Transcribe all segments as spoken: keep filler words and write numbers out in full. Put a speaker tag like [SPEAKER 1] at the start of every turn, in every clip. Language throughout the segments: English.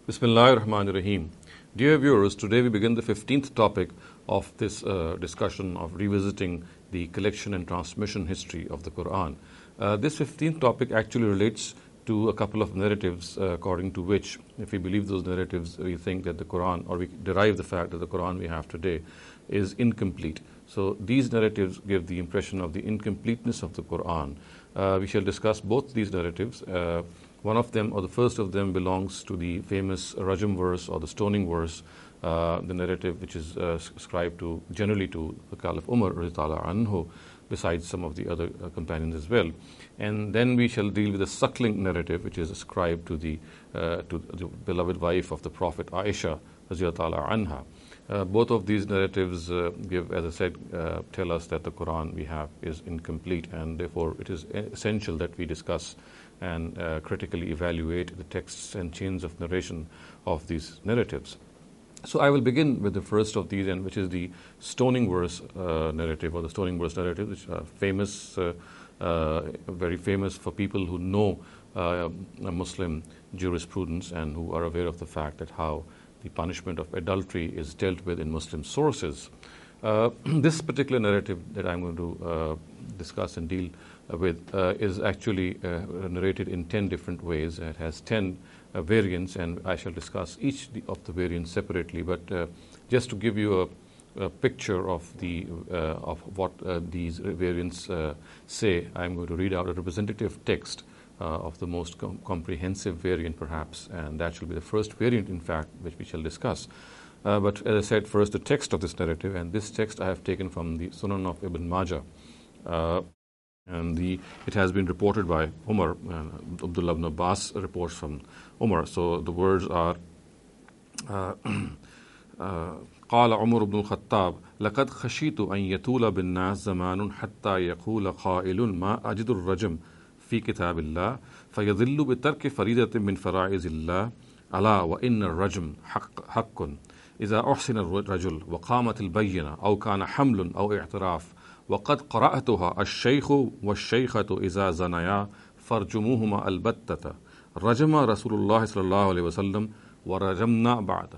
[SPEAKER 1] Bismillahir Rahmanir Rahim. Dear viewers, today we begin the fifteenth topic of this uh, discussion of revisiting the collection and transmission history of the Quran. Uh, this fifteenth topic actually relates to a couple of narratives uh, according to which, if we believe those narratives, we think that the Quran, or we derive the fact that the Quran we have today is incomplete. So these narratives give the impression of the incompleteness of the Quran. Uh, we shall discuss both these narratives. Uh, One of them, or the first of them, belongs to the famous Rajam verse or the stoning verse, uh, the narrative which is uh, ascribed to generally to the Caliph Umar radhiyallahu anhu, besides some of the other uh, companions as well. And then we shall deal with the suckling narrative, which is ascribed to the uh, to the beloved wife of the Prophet Aisha radhiyallahu anha. Uh, both of these narratives uh, give, as I said, uh, tell us that the Quran we have is incomplete, and therefore it is essential that we discuss and uh, critically evaluate the texts and chains of narration of these narratives. So I will begin with the first of these, and which is the stoning verse uh, narrative, or the stoning verse narrative, which are famous, uh, uh, very famous for people who know uh, Muslim jurisprudence and who are aware of the fact that how the punishment of adultery is dealt with in Muslim sources. Uh, this particular narrative that I'm going to uh, discuss and deal with uh, is actually uh, narrated in ten different ways. It has ten uh, variants, and I shall discuss each of the variants separately. But uh, just to give you a, a picture of the uh, of what uh, these variants uh, say, I'm going to read out a representative text uh, of the most com- comprehensive variant, perhaps, and that shall be the first variant, in fact, which we shall discuss. Uh, but as I said, first the text of this narrative, and this text I have taken from the Sunan of Ibn Majah. Uh, And the, it has been reported by Umar, and Abdullah ibn Abbas reports from Umar. So the words are, قال عمر بن الخطاب لقد خشيت أن يطول بالناس زمان حتى يقول قائل ما أجد الرجم في كتاب الله فيضل بترك فريضة من فرائض الله ألا وإن الرجم حق حق إذا أحسن الرجل وقامت البينة أو كان حمل أو اعتراف وقد قرأتها الشيخ والشيخة إذا زنيا فرجموهما البتة رجم رسول الله صلى الله عليه وسلم ورجمنا بعده.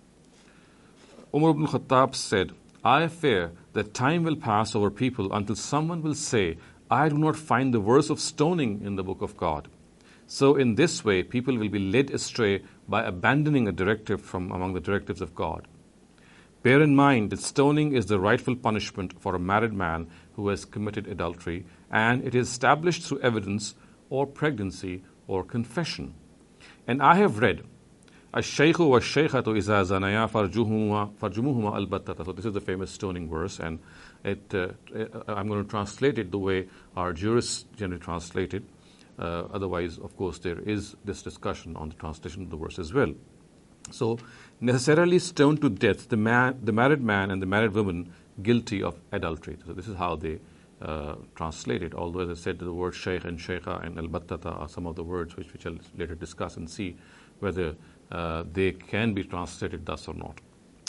[SPEAKER 1] Umar ibn Khattab said, I fear that time will pass over people until someone will say, I do not find the verse of stoning in the book of God. So in this way, people will be led astray by abandoning a directive from among the directives of God. Bear in mind that stoning is the rightful punishment for a married man who has committed adultery, and it is established through evidence or pregnancy or confession. And I have read, Ash-shaykhu wa-shaykhatu iza zanaya farjumuhuma al-battata. So this is the famous stoning verse, and it, uh, I'm going to translate it the way our jurists generally translate it. Uh, otherwise, of course, there is this discussion on the translation of the verse as well. So, necessarily stoned to death the man, the married man and the married woman guilty of adultery. So this is how they uh, translate it. Although, as I said, the word shaykh and shaykha and al-battata are some of the words which we shall later discuss and see whether uh, they can be translated thus or not.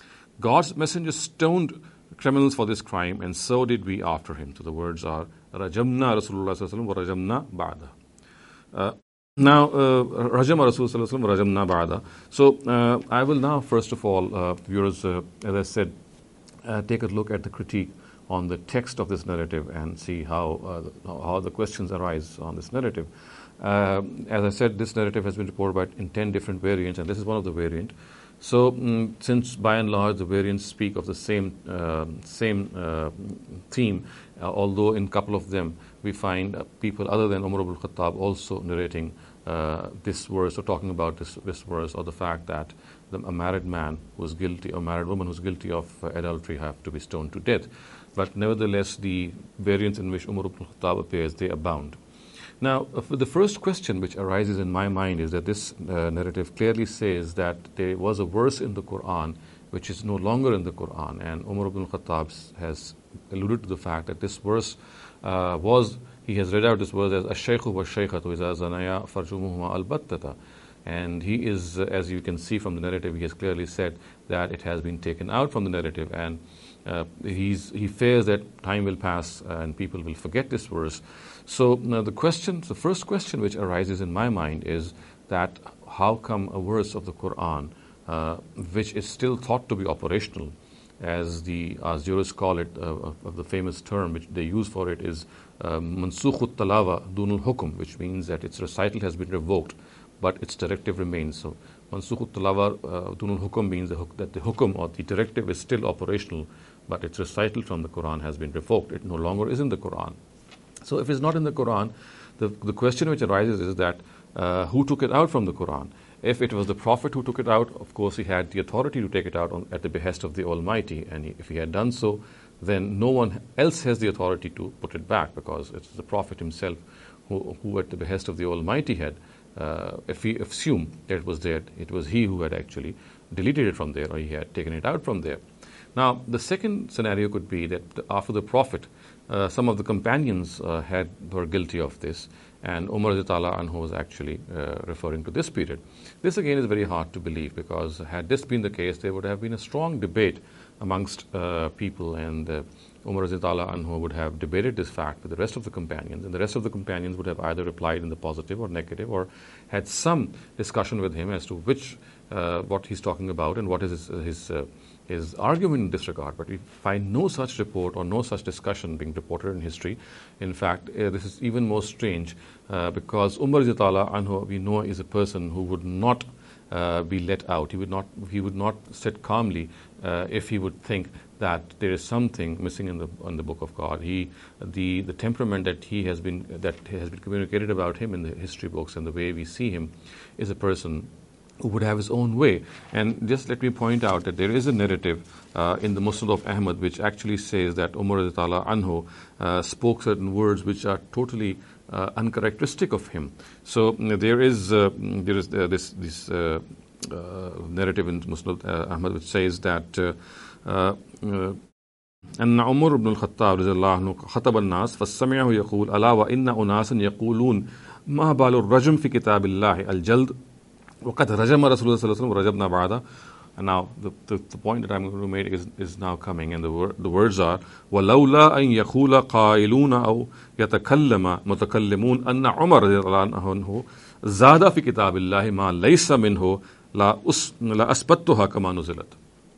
[SPEAKER 1] God's messenger stoned criminals for this crime, and so did we after him. So the words are rajamna Rasulullah sallallahu alaihi wasallam wa rajamna ba'da. Uh, Now, Rajam Rasul Rajamna Ba'da. So, uh, I will now, first of all, uh, viewers, uh, as I said, uh, take a look at the critique on the text of this narrative and see how uh, how the questions arise on this narrative. Uh, as I said, this narrative has been reported by in ten different variants, and this is one of the variant. So, um, since by and large the variants speak of the same uh, same uh, theme, uh, although in a couple of them we find uh, people other than Umar ibn Khattab also narrating uh, this verse or talking about this, this verse, or the fact that the, a married man who is guilty or married woman who is guilty of uh, adultery have to be stoned to death. But nevertheless, the variants in which Umar ibn Khattab appears, they abound. Now, uh, the first question which arises in my mind is that this uh, narrative clearly says that there was a verse in the Quran which is no longer in the Quran, and Umar ibn Khattab has alluded to the fact that this verse uh, was, he has read out this verse as Ash-shaykhu wa-shaykhatu iza zanaya farjumuhuma al-battata. And he is, uh, as you can see from the narrative, he has clearly said that it has been taken out from the narrative, and uh, he's, he fears that time will pass uh, and people will forget this verse. So now the question, the first question which arises in my mind is that how come a verse of the Quran, uh, which is still thought to be operational, as the as jurists call it, uh, of, of the famous term which they use for it is mansukh talawa dunul hukum, which means that its recital has been revoked, but its directive remains. So mansukh talawa dunul hukum means that the hukum or the directive is still operational, but its recital from the Quran has been revoked. It no longer is in the Quran. So if it's not in the Quran, the, the question which arises is that uh, who took it out from the Quran? If it was the Prophet who took it out, of course he had the authority to take it out on, at the behest of the Almighty, and he, if he had done so, then no one else has the authority to put it back, because it's the Prophet himself who, who at the behest of the Almighty had, uh, if we assume that it was there, it was he who had actually deleted it from there, or he had taken it out from there. Now, the second scenario could be that after the Prophet, uh, some of the companions uh, had were guilty of this, and Umar radhiyallahu anhu was actually uh, referring to this period. This again is very hard to believe, because had this been the case, there would have been a strong debate amongst uh, people, and uh, Umar radhiyallahu anhu would have debated this fact with the rest of the companions, and the rest of the companions would have either replied in the positive or negative, or had some discussion with him as to which uh, what he's talking about and what is his, his uh, his argument in this regard. But we find no such report or no such discussion being reported in history. In fact, uh, this is even more strange uh, because Umar radhiyallahu anhu, we know, is a person who would not uh, be let out. He would not he would not sit calmly uh, if he would think that there is something missing in the in the Book of God. He the the temperament that he has been that has been communicated about him in the history books and the way we see him is a person who would have his own way. And just let me point out that there is a narrative uh, in the Musnad of Ahmad which actually says that Umar radhiyallahu anhu uh, spoke certain words which are totally uh, uncharacteristic of him. So uh, there is uh, there is uh, this this uh, uh, narrative in Musnad uh, Ahmad which says that uh, uh, uh, أن عمر بن الخطاب رضي الله عنه خطب الناس فسمعه يقول ألا وإن أناسا يقولون ما بال الرجم في كتاب الله الجلد وقد رجم رسول الله صلى الله عليه وسلم ورجمنا بعده. And now the, the, the point that I'm going to make is, is now coming, and the, wor- the words are ولولا أن يقول قائلون أو يتكلم متكلمون أن عمر رضي الله عنه زاد في كتاب الله ما ليس منه لا أثبتها كما نزلت.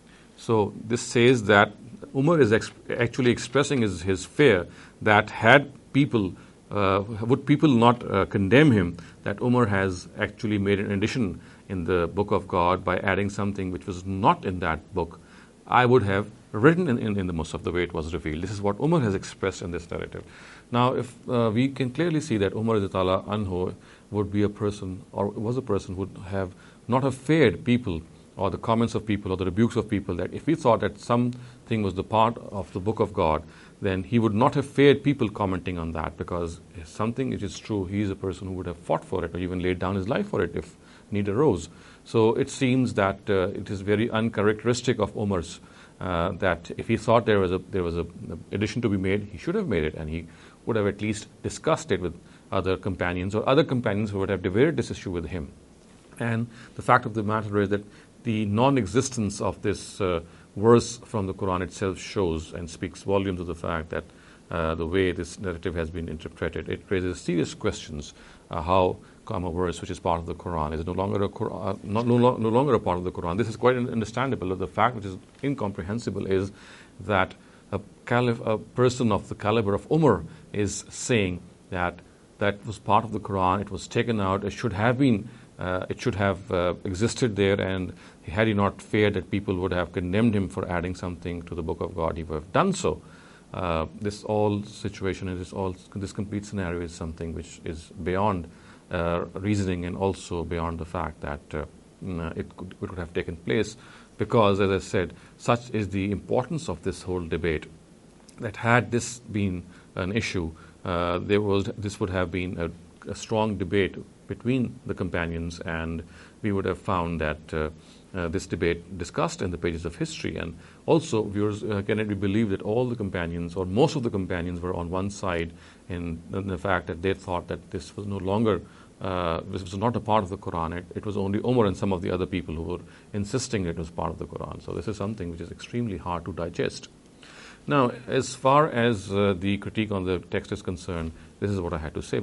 [SPEAKER 1] So this says that Umar is ex- actually expressing his, his fear that had people Uh, would people not uh, condemn him, that Umar has actually made an addition in the book of God by adding something which was not in that book, I would have written in, in, in the Mus'haf the way it was revealed. This is what Umar has expressed in this narrative. Now, if uh, we can clearly see that Umar radhiyallahu anhu would be a person, or was a person who would have not have feared people or the comments of people or the rebukes of people, that if he thought that something was the part of the book of God, then he would not have feared people commenting on that, because if something which is true, he is a person who would have fought for it or even laid down his life for it if need arose. So it seems that uh, it is very uncharacteristic of Umar's uh, that if he thought there was a there was a addition to be made, he should have made it, and he would have at least discussed it with other companions, or other companions who would have debated this issue with him. And the fact of the matter is that the non-existence of this uh, verse from the Quran itself shows and speaks volumes of the fact that uh, the way this narrative has been interpreted, it raises serious questions. Uh, how come a verse which is part of the Quran is no longer a Quran, not, no, no longer a part of the Quran? This is quite understandable. The fact which is incomprehensible is that a, calif- a person of the caliber of Umar is saying that that was part of the Quran, it was taken out, it should have been Uh, it should have uh, existed there, and had he not feared that people would have condemned him for adding something to the book of God, he would have done so. Uh, this all situation and this all this complete scenario is something which is beyond uh, reasoning, and also beyond the fact that uh, it, could, it could have taken place, because, as I said, such is the importance of this whole debate, that had this been an issue, uh, there was this would have been a, a strong debate between the companions, and we would have found that uh, uh, this debate discussed in the pages of history. And also, viewers, uh, can it be believed that all the companions, or most of the companions, were on one side in, in the fact that they thought that this was no longer, uh, this was not a part of the Quran. It, it was only Umar and some of the other people who were insisting it was part of the Quran. So this is something which is extremely hard to digest. Now, as far as uh, the critique on the text is concerned, this is what I had to say. But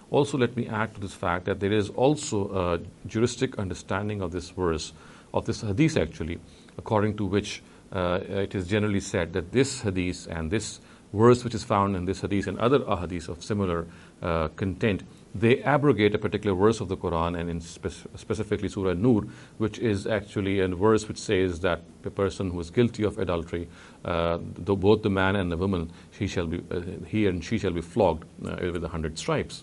[SPEAKER 1] Also, let me add to this fact that there is also a juristic understanding of this verse, of this hadith actually, according to which uh, it is generally said that this hadith and this verse which is found in this hadith and other ahadith of similar uh, content, they abrogate a particular verse of the Quran, and in spe- specifically Surah Nur, which is actually a verse which says that the person who is guilty of adultery, uh, the, both the man and the woman, he shall be, uh, he and she shall be flogged uh, with a hundred stripes.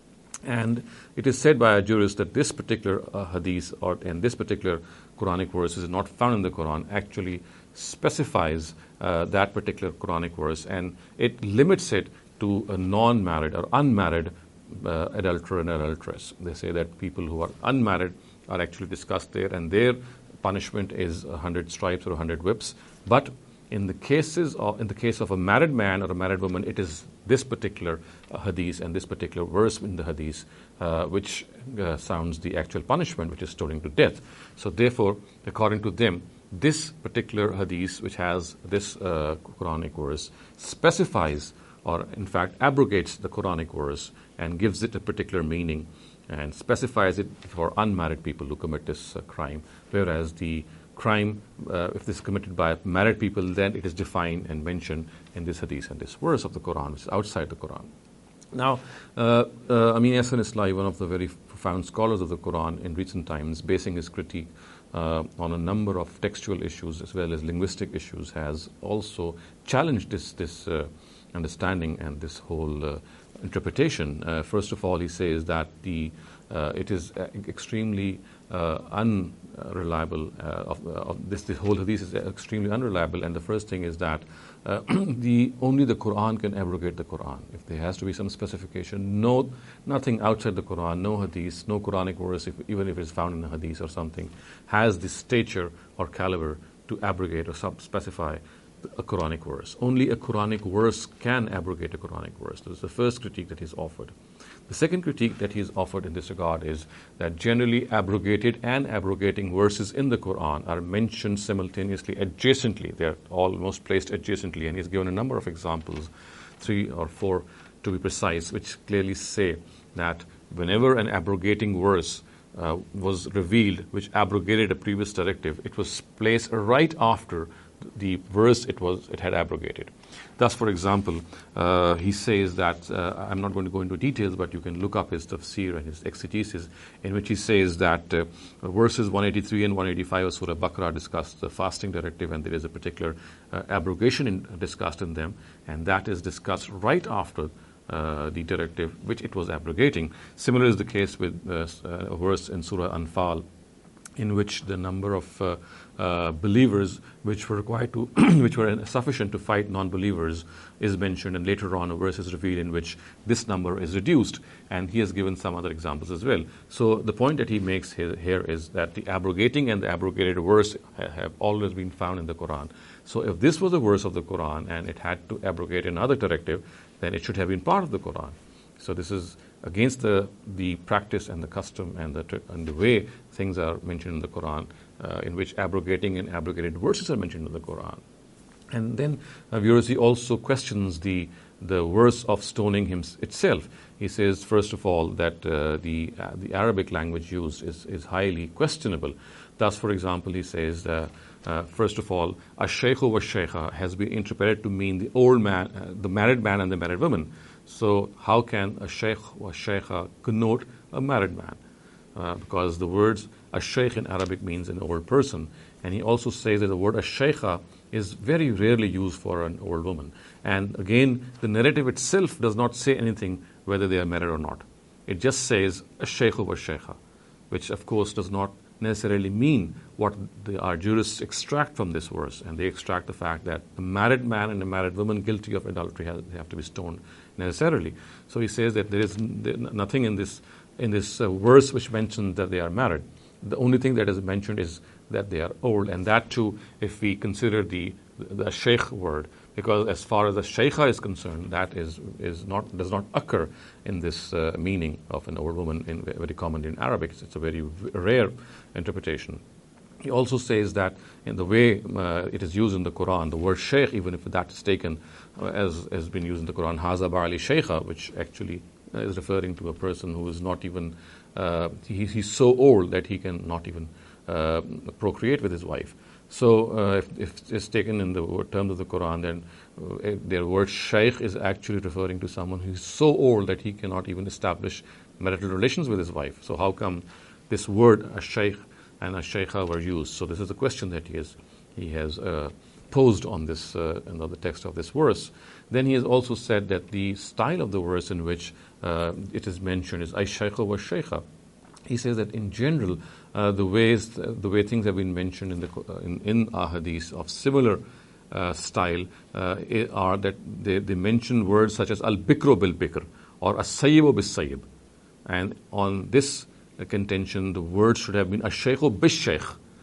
[SPEAKER 1] And it is said by a jurist that this particular uh, hadith or and this particular Quranic verse is not found in the Quran, actually specifies uh, that particular Quranic verse, and it limits it to a non-married or unmarried uh, adulterer and adulteress. They say that people who are unmarried are actually discussed there, and their punishment is a hundred stripes or a hundred whips. But in the cases of, in the case of a married man or a married woman, it is this particular uh, hadith and this particular verse in the hadith uh, which uh, sounds the actual punishment, which is stoning to death. So therefore, according to them, this particular hadith, which has this uh, Quranic verse, specifies or in fact abrogates the Quranic verse and gives it a particular meaning and specifies it for unmarried people who commit this uh, crime, whereas the crime, uh, if this is committed by married people, then it is defined and mentioned in this hadith and this verse of the Quran, which is outside the Quran. Now, uh, uh, Amin Ahsan Islahi, one of the very profound scholars of the Quran in recent times, basing his critique uh, on a number of textual issues as well as linguistic issues, has also challenged this, this uh, understanding and this whole uh, interpretation. Uh, first of all, he says that the uh, it is extremely uh, unreliable. Uh, of, uh, of this, this whole hadith is extremely unreliable, and the first thing is that uh, the only the Quran can abrogate the Quran. If there has to be some specification, no, nothing outside the Quran, no hadith, no Quranic verse, if, even if it is found in a hadith or something, has the stature or caliber to abrogate or sub specify a Quranic verse. Only a Quranic verse can abrogate a Quranic verse. This is the first critique that he's offered. The second critique that he's offered in this regard is that generally abrogated and abrogating verses in the Quran are mentioned simultaneously, adjacently. They're almost placed adjacently, and he's given a number of examples, three or four to be precise, which clearly say that whenever an abrogating verse uh, was revealed, which abrogated a previous directive, it was placed right after the verse it was it had abrogated. Thus, for example, uh, he says that, uh, I'm not going to go into details, but you can look up his tafsir and his exegesis, in which he says that uh, verses one eighty-three and one eighty-five of Surah Baqarah discuss the fasting directive, and there is a particular uh, abrogation in, discussed in them, and that is discussed right after uh, the directive which it was abrogating. Similar is the case with uh, a verse in Surah Anfal, in which the number of uh, uh, believers which were required to, which were sufficient to fight non-believers is mentioned, and later on a verse is revealed in which this number is reduced, and he has given some other examples as well. So the point that he makes here, here is that the abrogating and the abrogated verse ha- have always been found in the Quran. So if this was a verse of the Quran and it had to abrogate another directive, then it should have been part of the Quran. So this is against the, the practice and the custom and the, and the way things are mentioned in the Quran, uh, in which abrogating and abrogated verses are mentioned in the Quran. And then uh, Virasi also questions the the verse of stoning him itself. He says, first of all, that uh, the uh, the Arabic language used is, is highly questionable. Thus, for example, he says, uh, uh, first of all, ash-shaykhu wa-shaykha has been interpreted to mean the old man, uh, the married man and the married woman. So how can a shaykh or shaykha connote a married man? Uh, because the words ash-shaykh in Arabic means an old person. And he also says that the word ash-shaykha is very rarely used for an old woman. And again, the narrative itself does not say anything whether they are married or not. It just says ash-shaykhu wa-shaykha, which of course does not necessarily mean what the, our jurists extract from this verse. And they extract the fact that a married man and a married woman guilty of adultery have, have to be stoned necessarily. So he says that there is nothing in this in this uh, verse which mentions that they are married. The only thing that is mentioned is that they are old, and that too if we consider the the shaykh word, because as far as the shaykha is concerned, that is is not does not occur in this uh, meaning of an old woman, in very common in Arabic. It's a very rare interpretation. He also says that in the way uh, it is used in the Quran, the word shaykh, even if that is taken uh, as has been used in the Quran, haza ba'ali shaykha, which actually is referring to a person who is not even, uh, he, he's so old that he can not even uh, procreate with his wife. So uh, if, if it's taken in the word, terms of the Quran, then uh, their word shaykh is actually referring to someone who is so old that he cannot even establish marital relations with his wife. So how come this word a shaykh and a shaykha were used? So this is the question that he has, he has uh, posed on this, uh, in the text of this verse. Then he has also said that the style of the verse in which uh, it is mentioned is ay shaykha wa shaykha. He says that in general, uh, the ways, uh, the way things have been mentioned in the uh, in, in our hadith of similar uh, style uh, are that they, they mention words such as al-bikru bil-bikr or as-sayyibu bis-sayyib. And on this uh, contention, the word should have been ash-shaykhu bis-shaykh,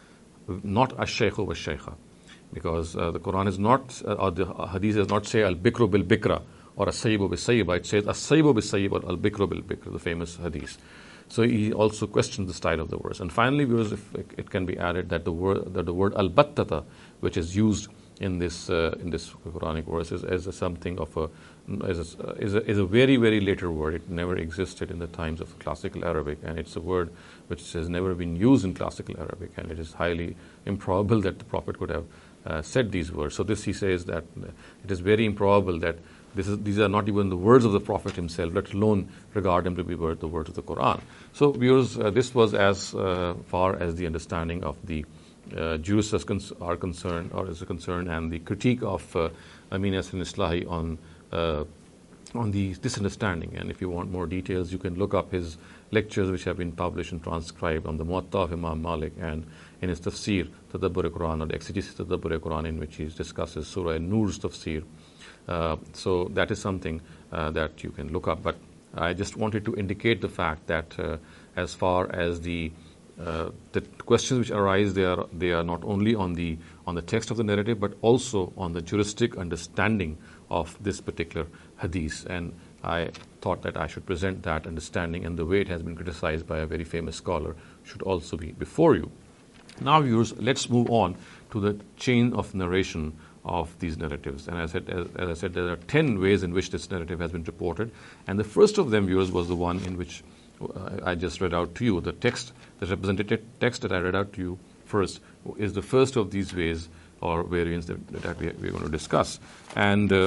[SPEAKER 1] not ash-shaykhu was-shaykha. Because uh, the Quran is not, uh, or the hadith does not say al-bikru bil-bikra or as-sayyibu bis-sayyiba. It says as-sayyibu bis-sayyib or al-bikru bil-bikr, the famous hadith. So he also questioned the style of the verse. And finally, viewers, if it can be added that the word, that the word al-battata, which is used in this uh, in this Quranic verse, is as a something of a is a, is a is a very very later word. It never existed in the times of classical Arabic, and it's a word which has never been used in classical Arabic, and it is highly improbable that the Prophet could have uh, said these words. So this he says that it is very improbable that This is, these are not even the words of the Prophet himself, let alone regard them to be word, the words of the Quran. So, viewers, uh, this was as uh, far as the understanding of the uh, Jews are concerned, or is concerned, and the critique of uh, Amin Yassin Islahi on uh, on the this understanding. And if you want more details, you can look up his lectures, which have been published and transcribed on the Muwatta of Imam Malik, and in his Tafsir Tadabbur Quran, or the Exegesis Tadabbur Quran, in which he discusses Surah An-Nur's Tafsir. Uh, so that is something uh, that you can look up. But I just wanted to indicate the fact that uh, as far as the uh, the questions which arise, they are they are not only on the on the text of the narrative, but also on the juristic understanding of this particular hadith. And I thought that I should present that understanding, and the way it has been criticized by a very famous scholar should also be before you. Now, viewers, let's move on to the chain of narration of these narratives. And as I, said, as, as I said, there are ten ways in which this narrative has been reported. And the first of them, viewers, was the one in which uh, I just read out to you. The text, the representative text that I read out to you first, is the first of these ways or variants that, that we, we're going to discuss. And uh,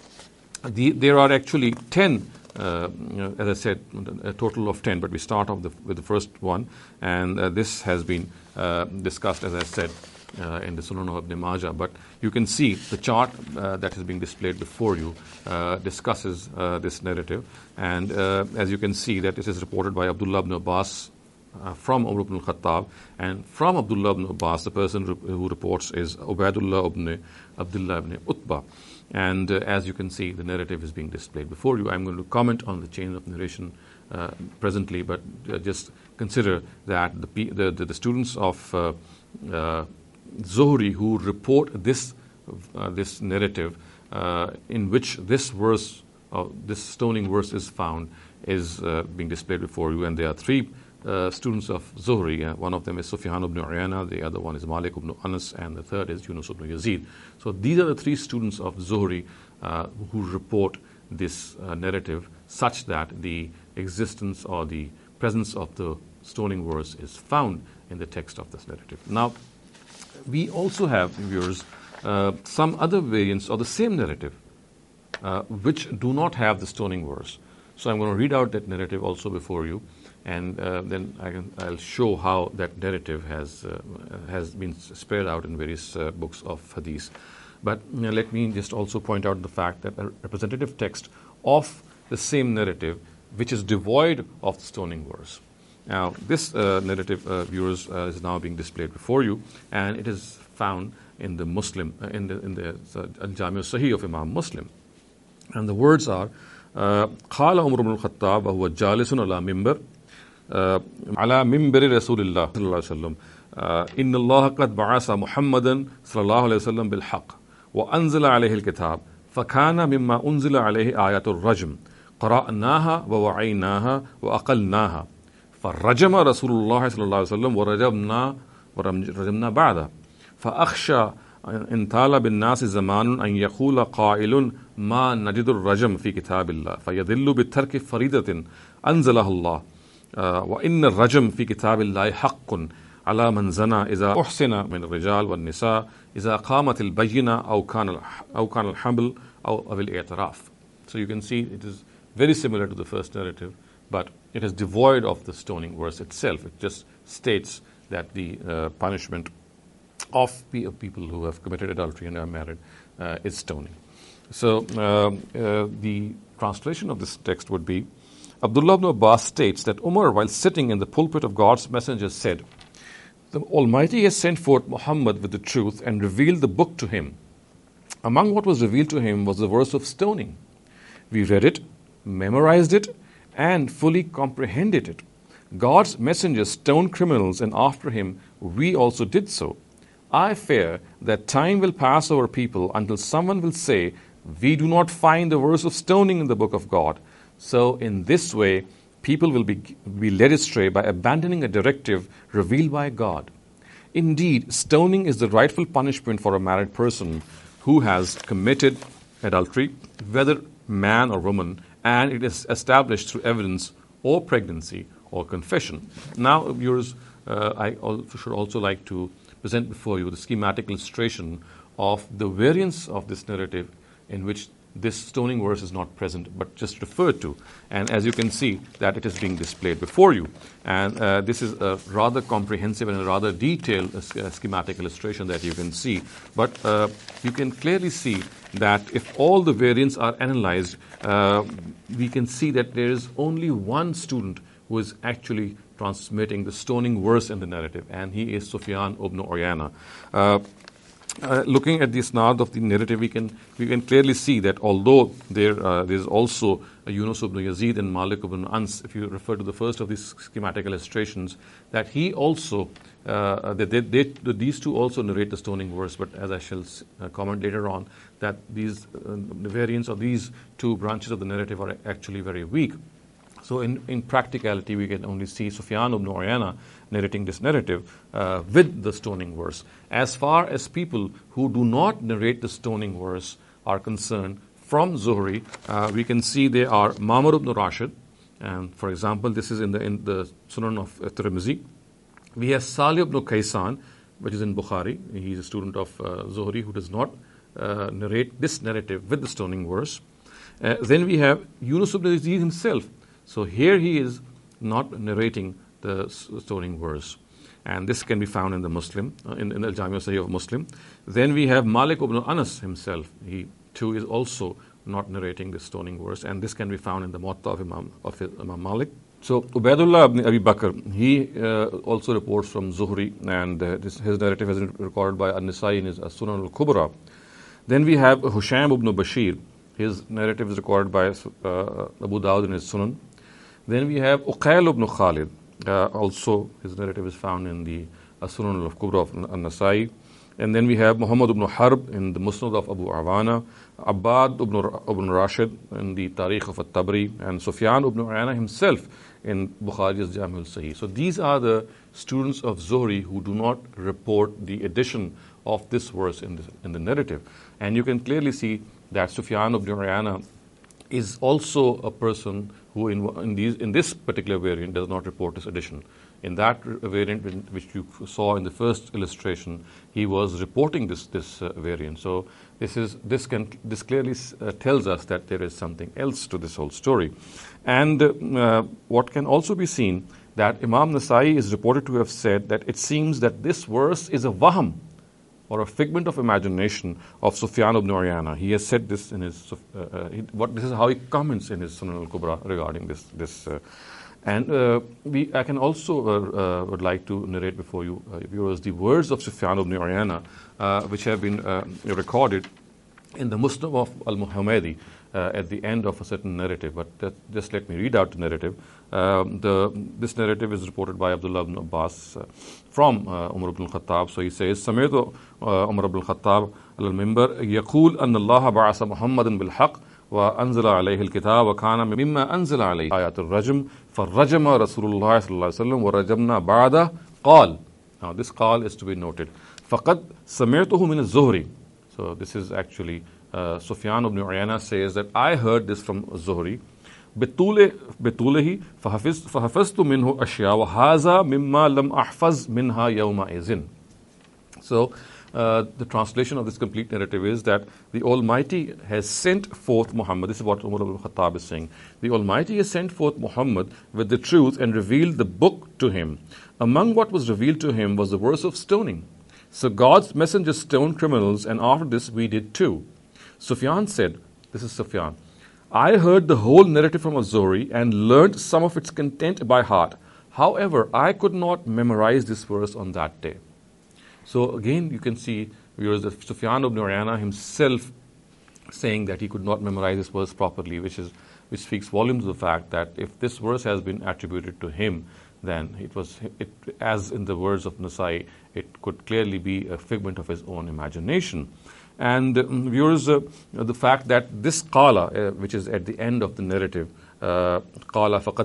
[SPEAKER 1] the, there are actually ten, uh, you know, as I said, a total of ten, but we start off the, with the first one. And uh, this has been uh, discussed, as I said, Uh, in the Sunan of Ibn Majah. But you can see the chart uh, that is being displayed before you uh, discusses uh, this narrative. And uh, as you can see, that it is reported by Abdullah ibn Abbas uh, from Umar ibn al-Khattab. And from Abdullah ibn Abbas, the person re- who reports is Ubaidullah ibn Abdullah ibn Utbah. And uh, as you can see, the narrative is being displayed before you. I'm going to comment on the chain of narration uh, presently, but uh, just consider that the, the, the, the students of uh, uh, Zuhri who report this uh, this narrative uh, in which this verse, uh, this stoning verse is found, is uh, being displayed before you. And there are three uh, students of Zuhri. Uh, one of them is Sufyan ibn Uyayna, the other one is Malik ibn Anas, and the third is Yunus ibn Yazid. So these are the three students of Zuhri uh, who report this uh, narrative such that the existence or the presence of the stoning verse is found in the text of this narrative. Now, we also have, viewers, uh, some other variants of the same narrative uh, which do not have the stoning verse. So I'm going to read out that narrative also before you, and uh, then I can, I'll show how that narrative has uh, has been spread out in various uh, books of hadith. But you know, let me just also point out the fact that a representative text of the same narrative which is devoid of the stoning verse. Now, this uh, narrative, uh, viewers, uh, is now being displayed before you, and it is found in the Muslim, uh, in the in the uh, Jami' Sahih of Imam Muslim, and the words are: "Qala Umar ibn al-Khattab wa huwa jalisun ala mimbar, ala mimbari Rasulillah sallallahu alaihi wasallam. Inna Allah qad ba'asa Muhammadan sallallahu alaihi wasallam bil haqq wa anzala alayhi al-kitab, fakana mimma unzila alayhi ayatul rajm, qara'naha wa wa'aynaha wa aqalnaha. فرجم رسول الله صلى الله عليه وسلم ورجمنا ورجمنا بعده فأخشى إن طال بالناس زمان أن يقول قائل ما نجد الرجم في كتاب الله فيضل بترك فريضة أنزلها الله وإن الرجم في كتاب الله حق على من زنى إذا أحسن من الرجال والنساء إذا قامت البينة أو كان أو كان الحمل أو الاعتراف. So you can see it is very similar to the first narrative, but it is devoid of the stoning verse itself. It just states that the uh, punishment of people who have committed adultery and are married uh, is stoning. So uh, uh, the translation of this text would be, Abdullah ibn Abbas states that Umar, while sitting in the pulpit of God's messenger, said, the Almighty has sent forth Muhammad with the truth and revealed the book to him. Among what was revealed to him was the verse of stoning. We read it, memorized it, and fully comprehended it. God's messenger stoned criminals, and after him we also did so. I fear that time will pass over people until someone will say, we do not find the verse of stoning in the book of God. So in this way, people will be, be led astray by abandoning a directive revealed by God. Indeed, stoning is the rightful punishment for a married person who has committed adultery, whether man or woman, and it is established through evidence or pregnancy or confession. Now, viewers, uh, I also should also like to present before you the schematic illustration of the variance of this narrative in which this stoning verse is not present but just referred to. And as you can see that it is being displayed before you. And uh, this is a rather comprehensive and a rather detailed uh, schematic illustration that you can see. But uh, you can clearly see that if all the variants are analyzed, uh, we can see that there is only one student who is actually transmitting the stoning verse in the narrative, and he is Sufyan ibn Uyayna. Uh, Uh, looking at the isnad of the narrative, we can we can clearly see that although there uh, there is also a Yunus ibn Yazid and Malik ibn Ans, if you refer to the first of these schematic illustrations, that he also uh, that they, they, they, these two also narrate the stoning verse. But as I shall uh, comment later on, that these uh, the variants of these two branches of the narrative are actually very weak. So in, in practicality, we can only see Sufyan ibn Uyayna narrating this narrative uh, with the stoning verse. As far as people who do not narrate the stoning verse are concerned, from Zuhri, uh, we can see they are Ma'mar ibn Rashid, and for example, this is in the in the Sunan of uh, Tirmizi. We have Salih ibn Kaysan, which is in Bukhari. He is a student of uh, Zuhri who does not uh, narrate this narrative with the stoning verse. Uh, then we have Yunus ibn Yazid himself. So here he is not narrating the stoning verse. And this can be found in the Muslim, uh, in, in the Jami' Sahih of Muslim. Then we have Malik ibn Anas himself. He too is also not narrating the stoning verse. And this can be found in the Muwatta of Imam, of Imam Malik. So Ubaidullah ibn Abi Bakr, he uh, also reports from Zuhri, and uh, this, his narrative has been recorded by An-Nisai in his Sunan al-Kubra. Then we have Husham ibn Bashir. His narrative is recorded by uh, Abu Dawud in his Sunan. Then we have Uqayl ibn Khalid. Uh, also, his narrative is found in the uh, Sunan al-Kubra of An-Nasai. And then we have Muhammad ibn Harb in the Musnad of Abu Awana, Abbad ibn, ibn Rashid in the Tarikh of At-Tabri, and Sufyan ibn Uyayna himself in Bukhari's Jami' al-Sahih. So these are the students of Zuhri who do not report the addition of this verse in the, in the narrative. And you can clearly see that Sufyan ibn Uyayna is also a person who in, in, these, in this particular variant does not report this addition. In that variant which you saw in the first illustration, he was reporting this this uh, variant. So this is this can this clearly uh, tells us that there is something else to this whole story. And uh, what can also be seen, that Imam Nasai is reported to have said that it seems that this verse is a wahm, or a figment of imagination of Sufyan ibn Uyayna. He has said this in his, uh, uh, he, what this is how he comments in his Sunan al-Kubra regarding this. this uh, and uh, we, I can also uh, uh, would like to narrate before you uh, viewers the words of Sufyan ibn Uyayna, uh, which have been uh, recorded in the Musnad of al-Muhammadi uh, at the end of a certain narrative. But that, just let me read out the narrative. Um, the, this narrative is reported by Abdullah ibn Abbas uh, from uh, Umar ibn al-Khattab. So he says, سمعت عمر بن الخطاب على المنبر يقول أن الله بعث محمدا بالحق وأنزل عليه الكتاب وكان مما أنزل عليه آيات الرجم فرجم رسول الله صلى الله عليه وسلم ورجمنا بعده قال. Now this قال is to be noted. فَقَدْ سَمِعْتُهُ مِنَ الزُّهْرِ. So this is actually uh, Sufyan ibn Uyayna says that I heard this from Zuhri. بطوله بطوله فحفظت فحفظت منه أشياء وهذا مما لم أحفظ منها يومئذ. So uh, the translation of this complete narrative is that the Almighty has sent forth Muhammad. This is what Umar ibn Khattab is saying. The Almighty has sent forth Muhammad with the truth and revealed the book to him. Among what was revealed to him was the verse of stoning. So God's messenger stoned criminals, and after this we did too. Sufyan said, this is Sufyan, I heard the whole narrative from Az-Zuhri and learned some of its content by heart. However, I could not memorize this verse on that day. So again, you can see viewers that Sufyan ibn Uyayna himself saying that he could not memorize this verse properly, which is which speaks volumes of the fact that if this verse has been attributed to him, then it was, it, as in the words of Nasai, it could clearly be a figment of his own imagination. And uh, viewers, uh, the fact that this qala, uh, which is at the end of the narrative, qala faqad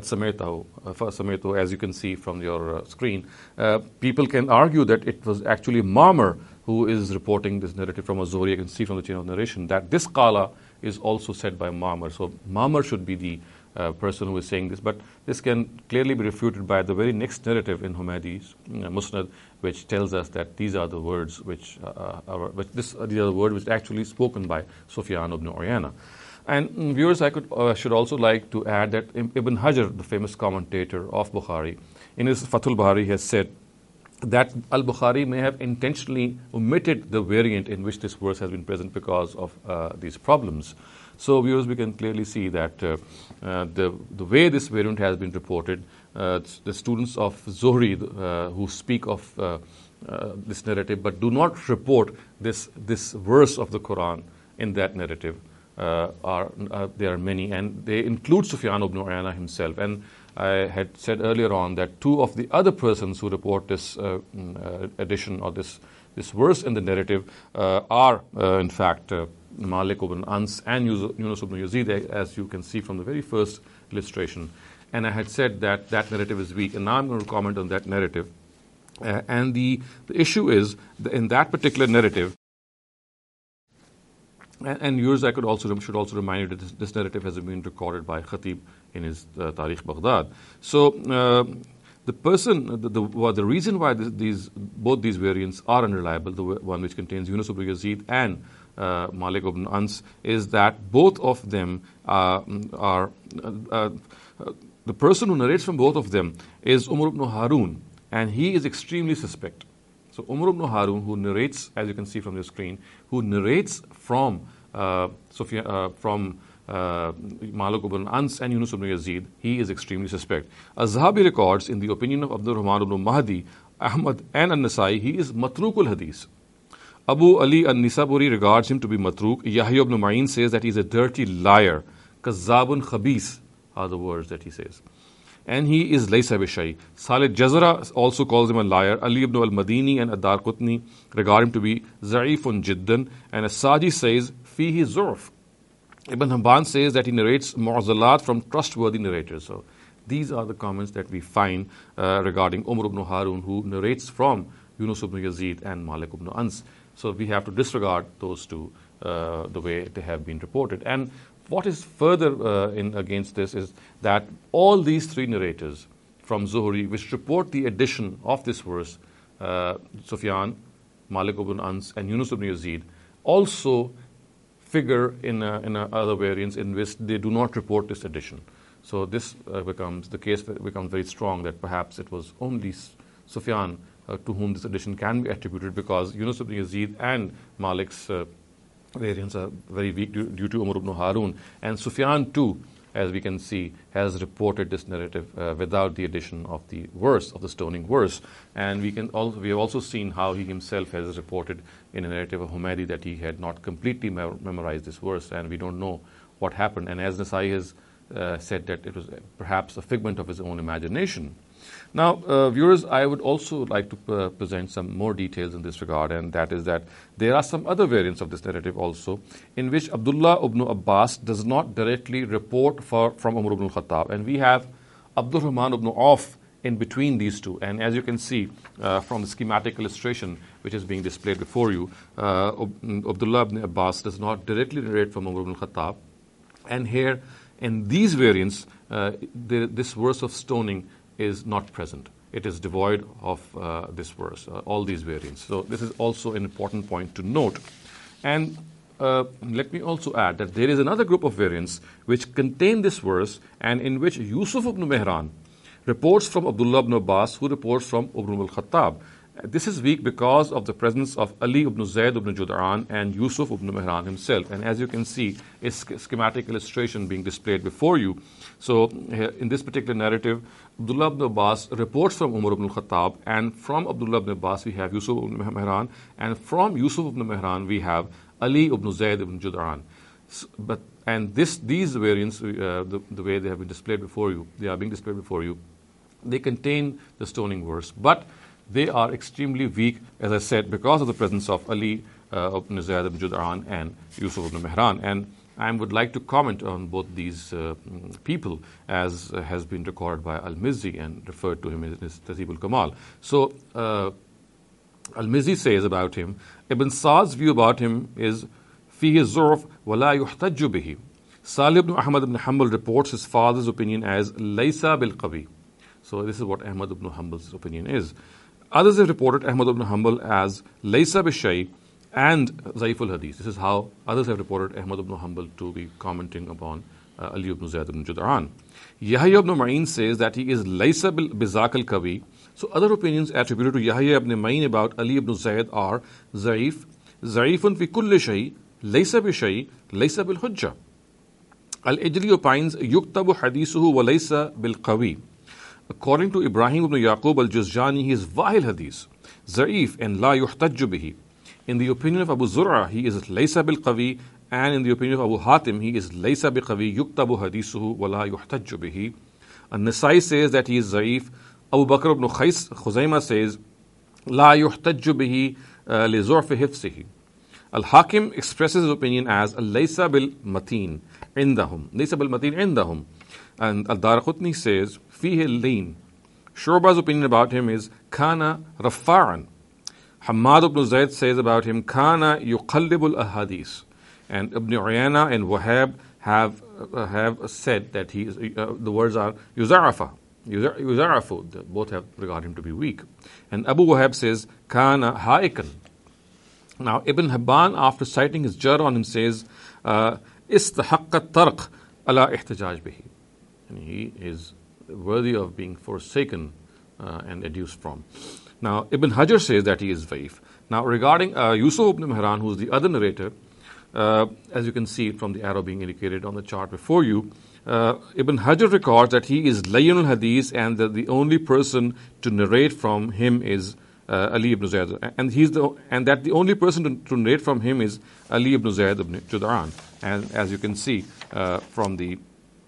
[SPEAKER 1] samaytahu, as you can see from your uh, screen, uh, people can argue that it was actually Ma'mar who is reporting this narrative from Az-Zuhri. You can see from the chain of narration that this qala is also said by Ma'mar. So Ma'mar should be the uh, person who is saying this, but this can clearly be refuted by the very next narrative in Humaydi's uh, Musnad, which tells us that these are the words which, uh, are, which this, uh, these are the words which actually spoken by Sufyan ibn Uyayna. And mm, viewers, I could uh, should also like to add that Ibn Hajar, the famous commentator of Bukhari, in his Fathul Bari has said that Al-Bukhari may have intentionally omitted the variant in which this verse has been present because of uh, these problems. So viewers, we can clearly see that uh, uh, the, the way this variant has been reported, uh, the students of Zuhri uh, who speak of uh, uh, this narrative but do not report this, this verse of the Quran in that narrative, uh, are uh, there are many, and they include Sufyan ibn Uyayna himself. And I had said earlier on that two of the other persons who report this uh, uh, addition or this, this verse in the narrative uh, are uh, in fact uh, Malik ibn Ans and Yunus ibn Yazid, as you can see from the very first illustration. And I had said that that narrative is weak, and now I'm going to comment on that narrative. Uh, and the, the issue is, that in that particular narrative, and, and viewers, I could also should also remind you that this, this narrative has been recorded by Khatib in his uh, Tarikh Baghdad. So uh, the person, the, the, well, the reason why this, these both these variants are unreliable, the one which contains Yunus ibn Yazid and uh, Malik ibn Ans, is that both of them uh, are uh, uh, the person who narrates from both of them is Umar ibn Harun, and he is extremely suspect. So Umar ibn Harun, who narrates, as you can see from your screen, who narrates from uh, Sufyan, uh, from uh, Malik ibn Ans and Yunus ibn Yazid, he is extremely suspect. Az-Zahabi records, in the opinion of Abdul Rahman ibn Mahdi, Ahmad and An-Nasai, he is matruk al-hadith. Abu Ali al-Nisaburi regards him to be matruk. Yahya ibn Ma'in says that he is a dirty liar. Kazzabun khabis are the words that he says. And he is laysa bishai. Salih Jazara also calls him a liar. Ali ibn al-Madini and Adar Qutni regard him to be za'ifun jiddan. And As-Saji says, fihi zurf. Ibn Hamban says that he narrates mu'azalat from trustworthy narrators. So these are the comments that we find uh, regarding Umar ibn Harun, who narrates from Yunus ibn Yazid and Malik ibn Ans. So we have to disregard those two uh, the way they have been reported. And what is further uh, in against this is that all these three narrators from Zuhri, which report the addition of this verse, uh, Sufyan, Malik ibn Ans, and Yunus ibn Yazid, also figure in, uh, in uh, other variants in which they do not report this addition. So this uh, becomes, the case becomes very strong that perhaps it was only Sufyan uh, to whom this addition can be attributed, because Yunus ibn Yazid and Malik's uh, variants are very weak due, due to Umar ibn Harun. And Sufyan too, as we can see, has reported this narrative uh, without the addition of the verse, of the stoning verse. And we can also, we have also seen how he himself has reported in a narrative of Humaydi that he had not completely me- memorized this verse, and we don't know what happened. And as Nasai has uh, said that it was perhaps a figment of his own imagination. Now, uh, viewers, I would also like to uh, present some more details in this regard, and that is that there are some other variants of this narrative also, in which Abdullah ibn Abbas does not directly report for, from Umar ibn Khattab, and we have Abdul Rahman ibn Auf in between these two. And as you can see uh, from the schematic illustration, which is being displayed before you, uh, Abdullah ibn Abbas does not directly narrate from Umar ibn Khattab. And here, in these variants, uh, the, this verse of stoning is not present. It is devoid of uh, this verse, uh, all these variants. So this is also an important point to note. And uh, let me also add that there is another group of variants which contain this verse and in which Yusuf ibn Mihran reports from Abdullah ibn Abbas, who reports from Umar al-Khattab. This is weak because of the presence of Ali ibn Zayd ibn Jud'an and Yusuf ibn Mihran himself. And as you can see, a schematic illustration being displayed before you. So in this particular narrative, Abdullah ibn Abbas reports from Umar ibn al-Khattab, and from Abdullah ibn Abbas we have Yusuf ibn Mihran, and from Yusuf ibn Mihran we have Ali ibn Zayd ibn Jud'an. But and this these variants, uh, the, the way they have been displayed before you, they are being displayed before you, they contain the stoning verse, but they are extremely weak, as I said, because of the presence of Ali uh, ibn Zayd ibn Jud'an and Yusuf ibn Mihran. And I would like to comment on both these uh, people, as uh, has been recorded by Al-Mizzi and referred to him in his Tahzib al-Kamal. So uh, Al-Mizzi says about him, Ibn Sa'd's view about him is فيه الزعف ولا يحتج به. Salih ibn Ahmad ibn Hanbal reports his father's opinion as laysa bil qawi. So this is what Ahmad ibn Hanbal's opinion is. Others have reported Ahmad ibn Hanbal as laysa bi shay and Zaif al-Hadith. This is how others have reported Ahmad ibn Hanbal to be commenting upon uh, Ali ibn Zayd ibn Jud'an. Yahya ibn Ma'in says that he is laysa bil bizak al-qawi. So other opinions attributed to Yahya ibn Ma'in about Ali ibn Zayd are Zaif, Zaifun fi kulli shay, laysa bi shay, laysa bil hujja. Al-Ijli opines yuktabu hadithuhu wa laysa bil qawi. According to Ibrahim ibn Yaqub al-Juzjani, he is Wahil Hadith, Za'if and La Yuhtajju bihi. In the opinion of Abu Zur'a, he is Laysa bil Qawi, and in the opinion of Abu Hatim, he is Laysa bi Qawi, Yuktabu Hadithuhu wa La Yuhtajju bihi. An-Nasai says that he is Za'if. Abu Bakr ibn Khais, Khuzaymah says La Yuhtajju bihi li Zu'fi hifsihi. Al-Hakim expresses his opinion as Laysa bil Mateen indahum. Laysa bil Mateen indahum. And Al-Daraqutni says Fihi al-Leen. Shu'ba's opinion about him is Kana Rafa'an. Hammad ibn Zayd says about him Kana yuqallibul ahadith. And Ibn Uyayna and Wahab have uh, have said that he is, uh, the words are Yuzarafa. Yuzarafu. Both have regard him to be weak. And Abu Wahab says Kana Haikan. Now Ibn Hibban, after citing his jar on him, says Istahaqqa tarq ala ihtijaj bihi. And he is worthy of being forsaken uh, and adduced from. Now, Ibn Hajar says that he is Vaif. Now, regarding uh, Yusuf ibn Mihran, who is the other narrator, uh, as you can see from the arrow being indicated on the chart before you, uh, Ibn Hajar records that he is Layyan al-Hadith, and that the only person to narrate from him is uh, Ali ibn Zayd, and he's the and that the only person to, to narrate from him is Ali ibn Zayd ibn Jud'an. And as you can see uh, from the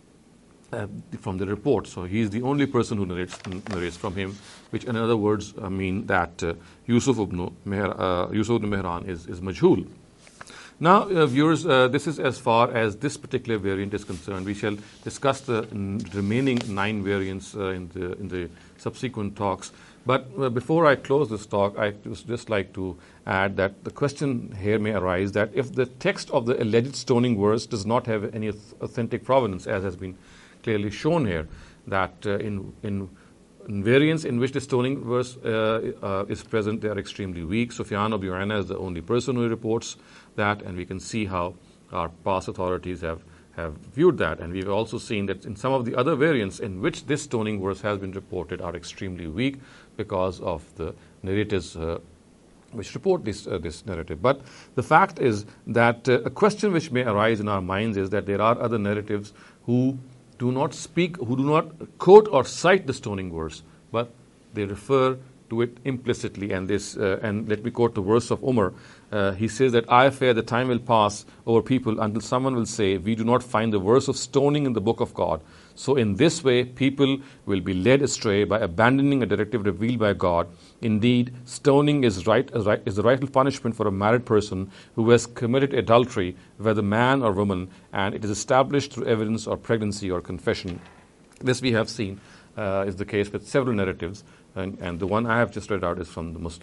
[SPEAKER 1] Uh, from the report. So he is the only person who narrates, narrates from him, which in other words uh, mean that uh, Yusuf ibn Mehr, uh, Yusuf ibn Mihran is, is majhul. Now, uh, viewers, uh, this is as far as this particular variant is concerned. We shall discuss the n- remaining nine variants uh, in the in the subsequent talks. But uh, before I close this talk, I just, just like to add that the question here may arise that if the text of the alleged stoning verse does not have any authentic provenance, as has been clearly shown here, that uh, in, in in variants in which the stoning verse uh, uh, is present, they are extremely weak. Sufyan ibn Uyayna is the only person who reports that, and we can see how our past authorities have, have viewed that. And we've also seen that in some of the other variants in which this stoning verse has been reported are extremely weak because of the narrators uh, which report this uh, this narrative. But the fact is that uh, a question which may arise in our minds is that there are other narratives who do not speak, who do not quote or cite the stoning verse, but they refer to it implicitly. And this, uh, and let me quote the verse of Umar. Uh, he says that I fear the time will pass over people until someone will say, we do not find the verse of stoning in the book of God. So in this way, people will be led astray by abandoning a directive revealed by God. Indeed, stoning is right is the rightful punishment for a married person who has committed adultery, whether man or woman, and it is established through evidence or pregnancy or confession. This we have seen uh, is the case with several narratives, and, and the one I have just read out is from the Muslim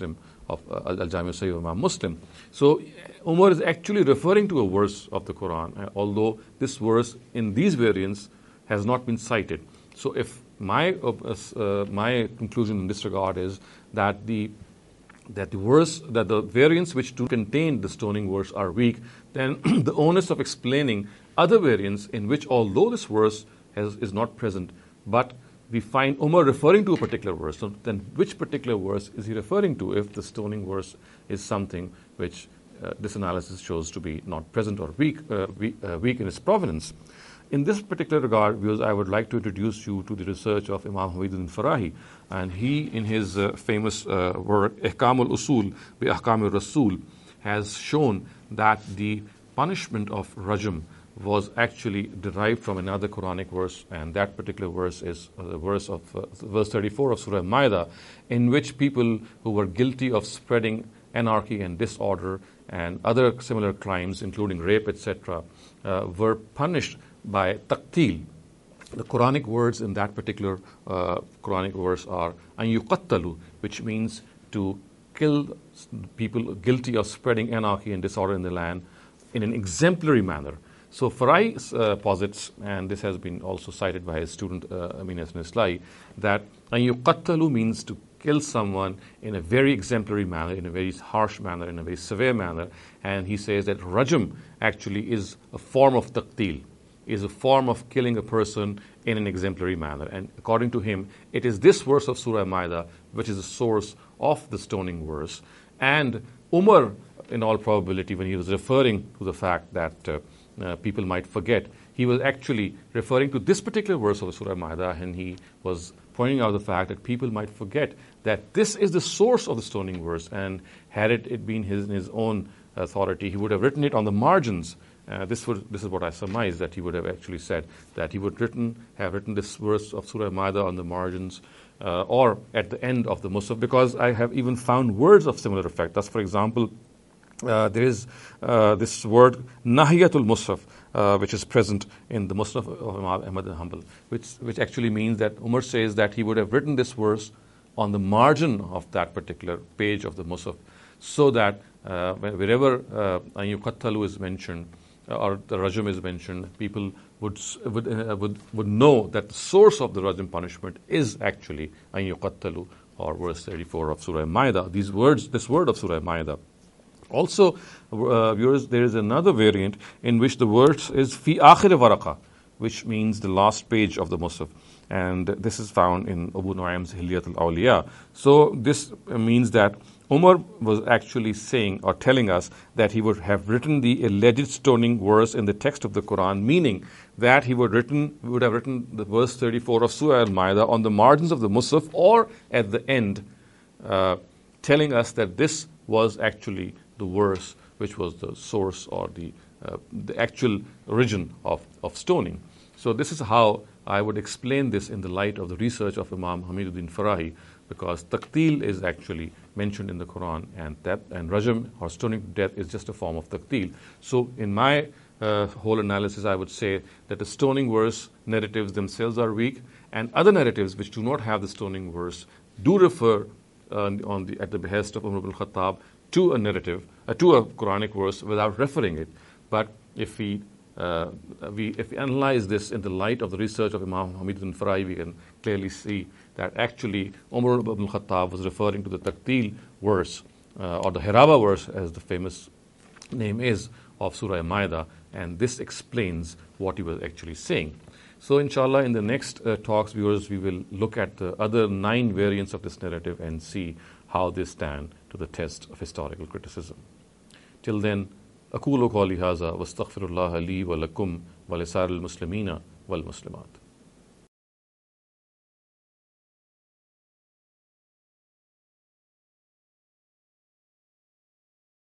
[SPEAKER 1] of uh, Al-Jami' Sahih of Imam Muslim. So Umar is actually referring to a verse of the Quran, uh, although this verse in these variants has not been cited. So if my uh, uh, my conclusion in this regard is that the that the verse, that the variants which do contain the stoning verse are weak, then the onus of explaining other variants in which, although this verse has, is not present, but we find Umar referring to a particular verse. So then which particular verse is he referring to if the stoning verse is something which uh, this analysis shows to be not present or weak, uh, weak, uh, weak in its provenance? In this particular regard, viewers, I would like to introduce you to the research of Imam Hamiduddin Farahi. And he, in his uh, famous uh, work, Ihkam al-Usul bi Ahkam al-Rasul, has shown that the punishment of Rajam was actually derived from another Quranic verse, and that particular verse is uh, the verse of uh, verse thirty-four of Surah Ma'idah, in which people who were guilty of spreading anarchy and disorder and other similar crimes, including rape, et cetera, uh, were punished by taqtil. The Quranic words in that particular uh, Quranic verse are an yuqattalu, which means to kill people guilty of spreading anarchy and disorder in the land in an exemplary manner. So Farahi uh, posits, and this has been also cited by his student uh, Amin Hassan Islahi, that an yuqattalu means to kill someone in a very exemplary manner, in a very harsh manner, in a very severe manner. And he says that rajam actually is a form of taqtil, is a form of killing a person in an exemplary manner. And according to him, it is this verse of Surah Ma'idah which is the source of the stoning verse. And Umar, in all probability, when he was referring to the fact that uh, uh, people might forget, he was actually referring to this particular verse of Surah Ma'idah, and he was pointing out the fact that people might forget that this is the source of the stoning verse, and had it, it been his, in his own authority, he would have written it on the margins. Uh, this, would, this is what I surmise, that he would have actually said, that he would written, have written this verse of Surah Ma'idah on the margins uh, or at the end of the Musaf, because I have even found words of similar effect. Thus, for example, uh, there is uh, this word Nahiyatul Musaf, uh, which is present in the Musaf of Imam Ahmad bin Hanbal, which, which actually means that Umar says that he would have written this verse on the margin of that particular page of the Musaf, so that uh, wherever uh, an yuqattalu is mentioned, or the rajam is mentioned, people would would, uh, would would know that the source of the rajam punishment is actually an yuqattalu, or verse thirty-four of Surah Ma'idah. These words, this word of Surah Ma'idah. Also, uh, viewers, there is another variant in which the word is fi akhir waraqa, which means the last page of the Musaf, and this is found in Abu Nu'aym's Hilyat al-Awliya. So this means that Umar was actually saying or telling us that he would have written the alleged stoning verse in the text of the Quran, meaning that he would written would have written the verse thirty-four of Surah Al-Ma'idah on the margins of the Musaf, or at the end, uh, telling us that this was actually the verse which was the source or the uh, the actual origin of, of stoning. So this is how I would explain this in the light of the research of Imam Hamiduddin Farahi, because taqtil is actually mentioned in the Quran, and that and rajam, or stoning to death, is just a form of taqtil. So in my uh, whole analysis, I would say that the stoning verse narratives themselves are weak, and other narratives which do not have the stoning verse do refer uh, on the, at the behest of Umar ibn Khattab to a narrative, uh, to a Quranic verse without referring it. But if we Uh, we, if we analyze this in the light of the research of Imam Hamiduddin Farahi, we can clearly see that actually Umar ibn Khattab was referring to the Taqtil verse, uh, or the Hiraba verse, as the famous name is, of Surah Ma'idah, and this explains what he was actually saying. So inshallah, in the next uh, talks, viewers, we will look at the other nine variants of this narrative and see how they stand to the test of historical criticism. Till then, أقول قولي هذا واستغفر الله لي ولكم ولسائر المسلمين والمسلمات.